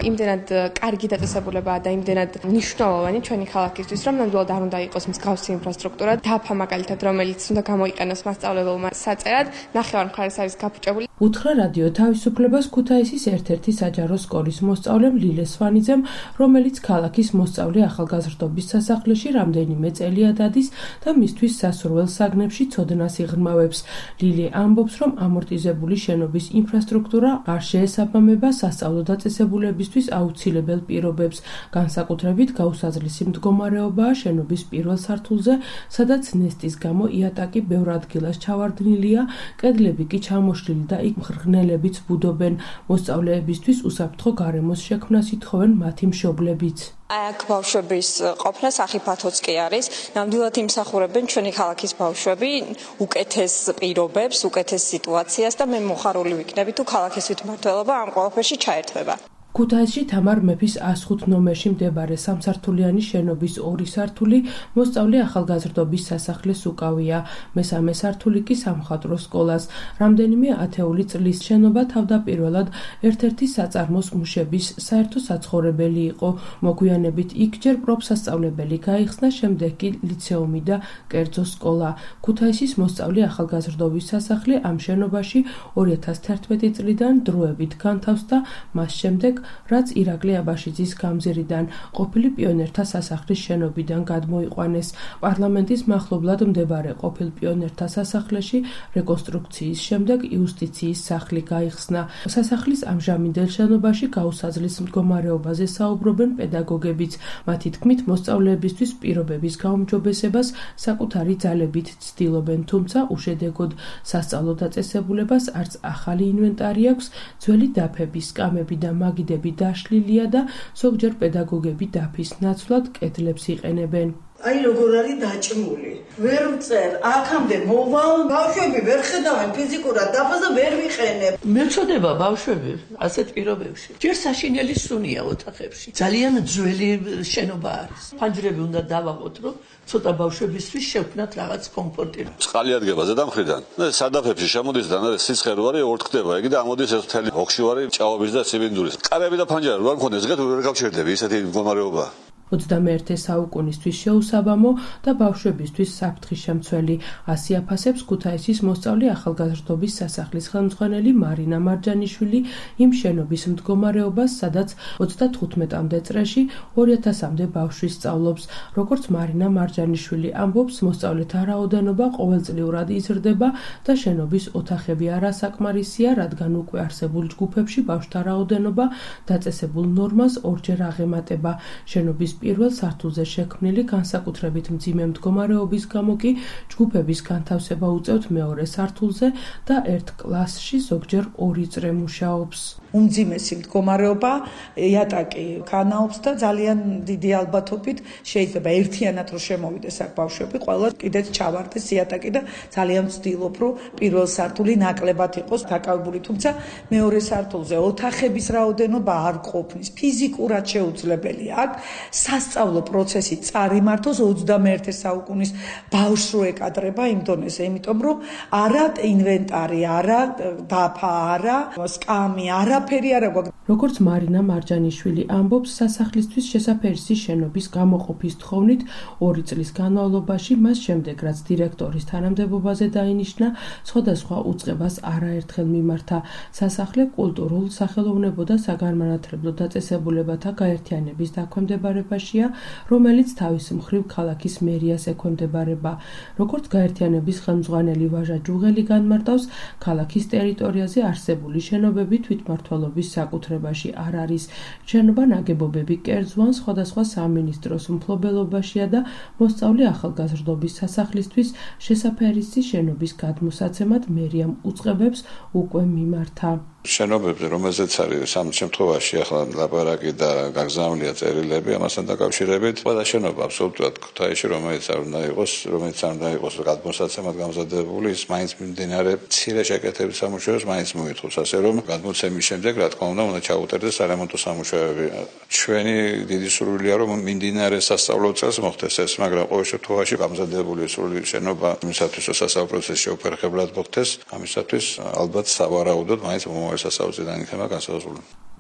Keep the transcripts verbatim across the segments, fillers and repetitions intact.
იმდენად კარგი დაწესებულებაა და იმდენად მნიშვნელოვანი ჩვენი ქალაქისთვის, რომ ნამდვილად არ უნდა იყოს მსგავსი ინფრასტრუქტურა. დაფა მაგალითად, რომელიც უნდა გამოიყენოს მასწავლებელმა საწერად, ნახევარ მხარეს არის გაფუჭებული. უთხრა რადიო თავისუფლებას ქუთაისის ერთ-ერთი საჯარო სკოლის მოსწავლემ ლილე სვანიძემ, რომელიც ქალაქის მოსწავლე ახალგაზრდობის სასახლეში რამდენიმე წელია დადის და მისთვის სასურველ საგნებში ცოდნას იღრმავებს. ლილე ამბობს, რომ ამორტიზებული შენობის ინფრასტრუქტურა არ შეესაბამება სასწავლო დაწესებულებისთვის აუცილებელ პირობებს. განსაკუთრებით გაუსაზრისი მდგომარეობაა შენობის პირველ სართულზე, სადაც ნესტის გამო იატაკი ბევრ ადგილას ჩავარდნილია, კედლები კი ჩამოშლილი და იქ მღრღნელებიც ბუდობენ. მოსწავლეებისთვის უსაფრთხო გარემოს შექმნას ითხოვენ მათი მშობლებიც. აქ ბავშვების ყოფნა სახიფათოც კი არის. ნამდვილად იმსახურებენ ჩვენი ქალაქის ბავშვები უკეთეს პირობებს, უკეთეს სიტუაციას და მე მოხარული ვიქნები თუ ქალაქის თვითმმართველობა ამ ყველაფერში ჩაერთვება. ქუთაისში თამარ მეფის ას ხუთ ნომერში მდებარე სამსართულიანი შენობის ორი სართული მოსწავლე ახალგაზრდობის სასახლეს უკავია, მესამე სართული კი სამხატვრო სკოლას. რამდენიმე ათეული წლის შენობა თავდაპირველად ერთ-ერთი საწარმოს მუშების საერთო საცხოვრებელი იყო. მოგვიანებით იქ ჯერ პროფსასწავლებელი გაიხსნა, შემდეგ კი ლიცეუმი და კერძო სკოლა. ქუთაისის მოსწავლე ახალგაზრდობის სასახლე ამ შენობაში ორი ათას თერთმეტი წლიდან დროებით განთავსდა, მას შემდეგ რაც ირაკლი აბაშიძის გამზირიდან ყოფილი პიონერთა სასახლის შენობიდან გადმოიყვანეს. პარლამენტის მახლობლად მდებარე ყოფილ პიონერთა სასახლეში რეკონსტრუქციის შემდეგ იუსტიციის სახლი გაიხსნა. სასახლის ამჟამინდელ შენობაში გაუსაზრლის მდგომარეობაზე საუბრობენ პედაგოგებიც. მათი თქმით, მოსწავლეებისთვის პირობების გაუმჯობესებას საკუთარი ძალებით ცდილობენ, თუმცა უშედეგოდ. სასწავლო დაწესებულებას არც ახალი ინვენტარი აქვს, ძველი დაფები, სკამები და მაგიდები დაშლილია და ზოგჯერ პედაგოგები დაფის ნაცვლად კედლებს იყენებენ. აი როგორ არის დაჭმული. ვერ ვწერ, აქამდე მოვალ, ბავშვები ვერ ხედავენ ფიზიკურად დაფაზე ვერ ვიყენებ. მეწოდება ბავშვები ასეთ პირობებში. ჯერ საშინელი სუნია ოთახებში. ძალიან ძველი შენობა არის. ფანჯრები უნდა დავაღოთ, რომ ცოტა ბავშვებისთვის შევქნათ რაღაც კომფორტი. წყალი ადგება ზედამხრიდან. და სადაფებში შემოდის და სიცხე რო არის ორთქდება იგი და ამოდის ეს მთელი ოქშივარი ჭაობის და ცილინდურის. კარები და ფანჯარა რო არ მქონდეს ეგეთ ვერ გავჩერდები, ისეთი მდგომარეობაა. ოცდამეერთე საუკუნისთვის შეუსაბამო და ბავშვებისთვის საფრთხის შემცველი. ასი აფასებს ქუთაისის მოსწავლე ახალგაზრდობის სასახლის ხელმძღვანელი მარინა მარჯანიშვილი იმ შენობის მდგომარეობას, სადაც ოცდათხუთმეტამდე წრეში ორი ათასამდე ბავშვი სწავლობს. როგორც მარინა მარჯანიშვილი ამბობს, მოსწავლეთა რაოდენობა ყოველწლიურად იზრდება და შენობის ოთახები არასაკმარისია, რადგან უკვე არსებულ ჯგუფებში ბავშვთა რაოდენობა დაწესებულ ნორმას ორჯერ აღემატება. შენობის პირველ სართულზე შექმნილი განსაკუთრებით მძიმე მდგომარეობის გამო კი ჯგუფების განთავსება უწევთ მეორე სართულზე და ერთ კლასში ზოგჯერ ორი წრე მუშაობს. უმძიმესი მდგომარეობა, იატაკი ქანაობს და ძალიან დიდი ალბათობით შეიძლება ერთიანად რომ შემოვიდეს აქ ბავშვები, ყველა კიდეც ჩავარდეს იატაკი და ძალიან ვცდილობ, რომ პირველ სართული ნაკლებად იყოს დაკავებული, თუმცა მეორე სართულზე ოთახების რაოდენობა არ ყოფნის, ფიზიკურად შეუძლებელია. აქ სასწავლო პროცესი წარიმართოს ოცდამეერთე საუკუნის ბავშვს რო ეკადრება იმ დონეზე, იმიტომ რომ არა ინვენტარი, არა დაფა, არა სკამი, არაფერი არ აქვს. როგორც მარინა მარჯანიშვილი ამბობს, სასახლისთვის შესაფერისი შენობის გამოყოფის თხოვნით ორი წლის განმავლობაში, მას შემდეგ რაც დირექტორის თანამდებობაზე დაინიშნა, სხვადასხვა უწყებას არაერთხელ მიმართა. სასახლე კულტურულ, სახელოვნებო და საგანმანათლებლო დაწესებულებათა გაერთიანების დაქვემდებარებაშია, რომელიც თავის მხრივ ქალაქის მერიას ექვემდებარება. როგორც გაერთიანების ხელმძღვანელი ვაჟა ჯუღელი განმარტავს, ქალაქის ტერიტორიაზე არსებული შენობები თვითმმართველობის საკუთრებაში არ არის. შენობა ნაგებობები კერძო ან სხვადასხვა სამინისტროს მფლობელობაშია და მოსწავლე ახალგაზრდობის სასახლისთვის შესაფერისი შენობის გადმოსაცემად მერიამ უწყებებს უკვე მიმართა. შენობებზე, რომელზეც არის სამ შემთხვევაში ახლა ლაპარაკი და გაგზავნილია წერილები ამასთან დაკავშირებით, ყველა შენობა აბსოლუტურად ქუთაისში, რომელიც არ უნდა იყოს, რომელიც არ უნდა იყოს გადმოსაცემად გამზადებული, ის მაინც მიმდინარე მცირე შეკეთების სამუშაოებს მაინც მოითხოვს, ასე რომ გადმოცემის შემდეგ, რა თქმა უნდა, უნდა ჩაუტარდეს სარემონტო სამუშაოები. ჩვენი დიდი სურვილია, რომ მიმდინარე სასწავლო წელს მოხდეს ეს, მაგრამ ყოველ შემთხვევაში გამზადებული სრული შენობა იმისათვის, რომ სასწავლო პროცესი შეუფერხებლად მოხდეს, ამისათვის ალბათ სავარაუდოდ მაინც მომავალ სასწავლო წლიდან იქნება განსაზღვრული.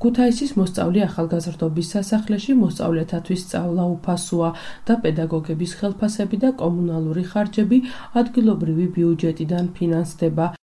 ქუთაისის მოსწავლე ახალგაზრდობის სასახლეში მოსწავლეთათვის სწავლა უფასოა და პედაგოგების ხელფასები და კომუნალური ხარჯები ადგილობრივი ბიუჯეტიდან ფინანსდება.